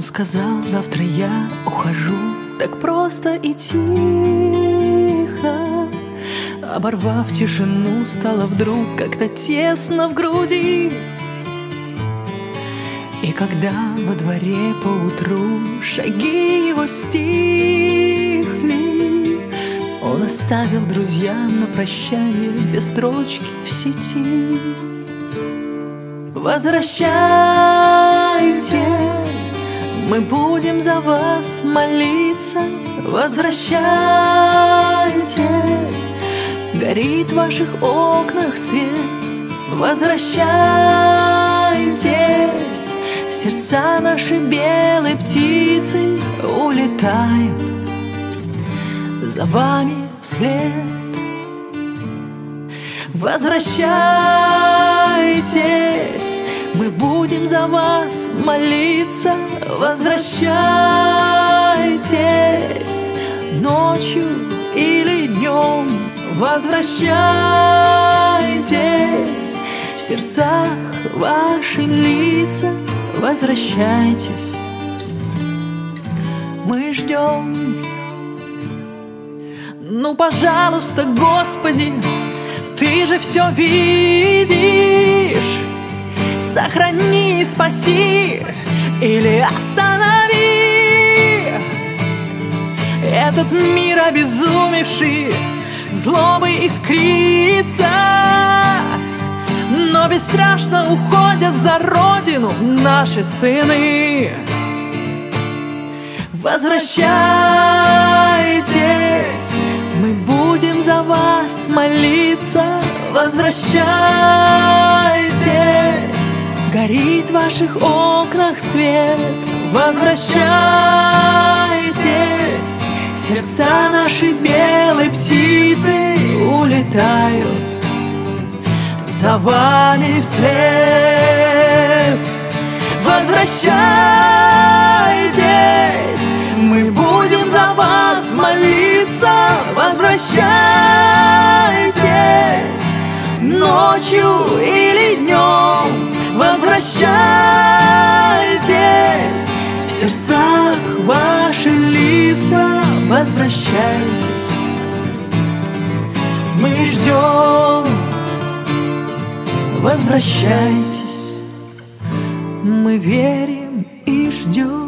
Он сказал: завтра я ухожу. Так просто и тихо, оборвав тишину, стало вдруг как-то тесно в груди. И когда во дворе поутру шаги его стихли, он оставил друзьям на прощание без строчки в сети. Возвращайтесь, мы будем за вас молиться. Возвращайтесь, горит в ваших окнах свет. Возвращайтесь, сердца наши белой птицы улетают за вами вслед. Возвращайтесь, мы будем за вас молиться. Возвращайтесь, ночью или днем. Возвращайтесь, в сердцах ваши лица. Возвращайтесь, мы ждем. Ну, пожалуйста, Господи, Ты же все видишь. Сохрани, спаси или останови этот мир обезумевший, злобой искрится, но бесстрашно уходят за родину наши сыны. Возвращайтесь, мы будем за вас молиться. Возвращайтесь, горит в ваших окнах свет. Возвращайтесь, сердца наши белой птицы улетают за вами вслед. Возвращайтесь, мы будем за вас молиться. Возвращайтесь, ночью или днем. Возвращайтесь, в сердцах ваши лица. Возвращайтесь, мы ждем. Возвращайтесь, мы верим и ждем.